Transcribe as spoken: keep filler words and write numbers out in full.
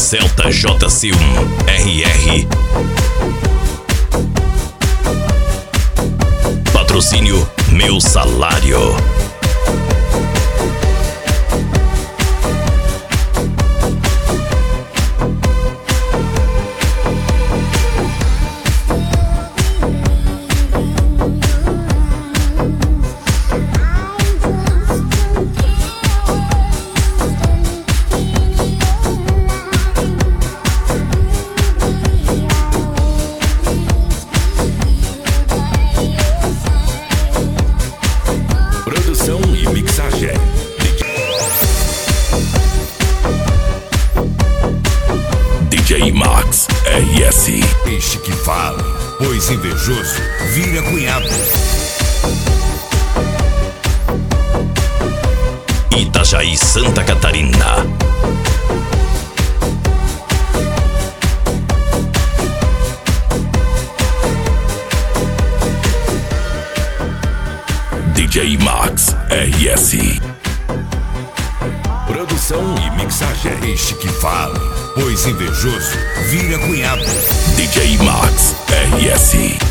Celta J C um R R. Patrocínio Meu Salário. Produção e mixagem D J Max R S. Deixe que fale, pois invejoso vira cunhado. Itajaí, Santa Catarina. D J Max R S. Produção e mixagem. Deixe que fale, pois invejoso vira cunhado. D J Max R S.